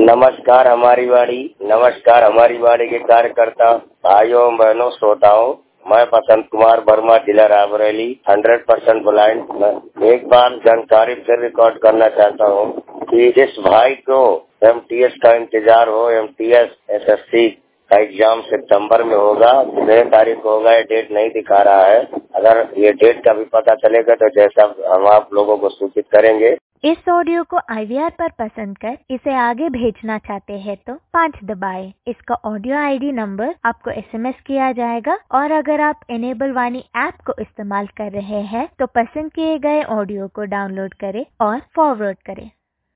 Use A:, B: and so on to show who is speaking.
A: नमस्कार हमारी वाड़ी के कार्यकर्ता भाइयों बहनों श्रोताओं। मैं बसंत कुमार वर्मा, जिला रायबरेली, 100% ब्लाइंड। मैं एक बार जानकारी से रिकॉर्ड करना चाहता हूँ कि जिस भाई को एमटीएस का इंतजार हो, एमटीएस एसएससी का एग्जाम सितंबर में होगा, 6 तारीख को होगा, ये डेट नहीं दिखा रहा है। अगर ये डेट का भी पता चलेगा तो जैसा हम आप लोगों को सूचित करेंगे।
B: इस ऑडियो को IVR पर पसंद कर इसे आगे भेजना चाहते हैं तो 5 दबाएं। इसका ऑडियो ID नंबर आपको SMS किया जाएगा और अगर आप इनेबल वाणी ऐप को इस्तेमाल कर रहे हैं तो पसंद किए गए ऑडियो को डाउनलोड करें और फॉरवर्ड करें।